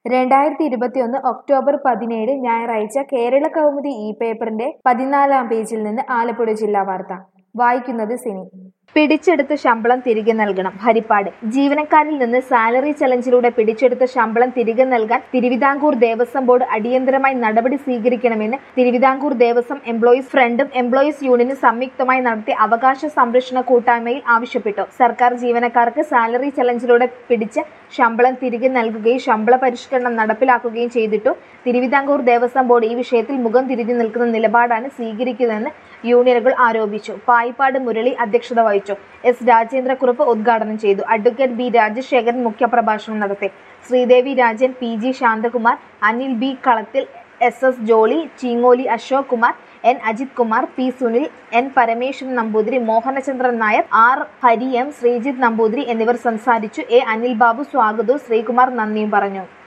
2021 October 17 ഞായറാഴ്ച കേരള കൗമുദി പേപ്പറിന്റെ 14-ാം പേജിൽ നിന്ന് ആലപ്പുഴ ജില്ലാ വാർത്ത. വായിക്കുന്നത് സിനി. പിടിച്ചെടുത്ത ശമ്പളം തിരികെ നൽകണം. ഹരിപ്പാട്. ജീവനക്കാരിൽ നിന്ന് സാലറി ചലഞ്ചിലൂടെ പിടിച്ചെടുത്ത ശമ്പളം തിരികെ നൽകാൻ തിരുവിതാംകൂർ ദേവസ്വം ബോർഡ് അടിയന്തരമായി നടപടി സ്വീകരിക്കണമെന്ന് തിരുവിതാംകൂർ ദേവസ്വം എംപ്ലോയീസ് ഫ്രണ്ടും എംപ്ലോയീസ് യൂണിയനും സംയുക്തമായി നടത്തിയ അവകാശ സംരക്ഷണ കൂട്ടായ്മയിൽ ആവശ്യപ്പെട്ടു. സർക്കാർ ജീവനക്കാർക്ക് സാലറി ചലഞ്ചിലൂടെ പിടിച്ച ശമ്പളം തിരികെ നൽകുകയും ശമ്പള പരിഷ്കരണം നടപ്പിലാക്കുകയും ചെയ്തിട്ടു തിരുവിതാംകൂർ ദേവസ്വം ബോർഡ് ഈ വിഷയത്തിൽ മുഖം തിരിഞ്ഞു നിൽക്കുന്ന നിലപാടാണ് സ്വീകരിക്കുന്നതെന്ന് യൂണിയനുകൾ ആരോപിച്ചു. പായിപ്പാട് മുരളി അധ്യക്ഷത വഹിച്ചു. എസ് രാജേന്ദ്രക്കുറുപ്പ് ഉദ്ഘാടനം ചെയ്തു. അഡ്വക്കേറ്റ് ബി രാജശേഖരൻ മുഖ്യപ്രഭാഷണം നടത്തി. Sreedevi Rajan, P G Santhakumar, Anil B Kalathil, S S Jolly, Cheengoli Ashok Kumar, N Ajith Kumar, P Sunil, N Parameswaran Namboothiri, Mohanachandran Nair, R Hari, M Sreejith Namboothiri എന്നിവർ സംസാരിച്ചു. എ അനിൽ ബാബു സ്വാഗതവും ശ്രീകുമാർ നന്ദിയും പറഞ്ഞു.